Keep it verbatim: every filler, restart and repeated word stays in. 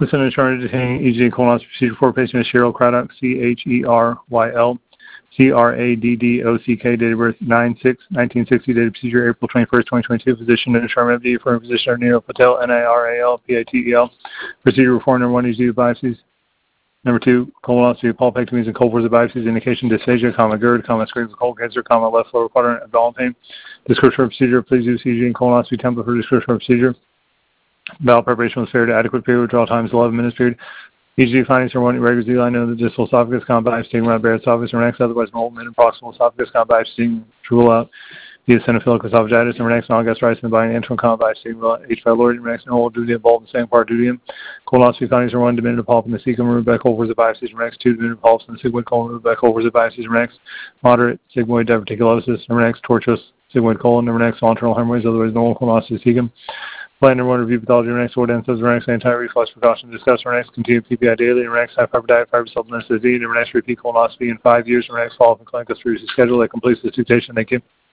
Listen and charge detaining E G colonoscopy procedure for patient is Cheryl Craddock, C H E R Y L, C R A D D O C K, date of birth nine six nineteen sixty, date of procedure April twenty-first, twenty twenty-two, physician and Sharma M D, firm physician Neil Patel, N A R A L, P A T E L, procedure reform number one, E G biopsies. Number two, colonoscopy, pulpectomies, and cold force biopsies, indication dysphagia, comma, GERD, comma, screams of cold cancer, comma, left lower quadrant, abdominal pain. Description of procedure, please use E G and colonoscopy template for description of procedure. Bowel preparation was fair to adequate period, withdrawal time is eleven minutes period. E G findings are one irregular Z-line of the distal esophagus, comma, biopsy, around bare esophagus, or next, otherwise enrollment in proximal esophagus, comma, biopsy, to rule out the eosinophilic esophagitis, and next, non-gastritis in the body, and comma, biopsy, rule out H. pylori, and next, normal duty involved in the second part dudium. Colonoscopy findings are one, diminutive polyp in the cecum, removed by cold force biopsies, and next, two, diminutive polyps in the sigmoid colon, removed by cold force biopsies, and next, moderate sigmoid diverticulosis, and next, tortuous sigmoid colon, and next, internal hemorrhoids, otherwise normal colonoscopy cecum. Plan number one, review pathology, next, what ends, next, anti-reflux precautions, discuss, next, continue P P I daily, next, high fiber diet, fiber supplements, disease, next, repeat colonoscopy in five years, next, follow up in clinical surgery schedule that completes this dictation. Thank you.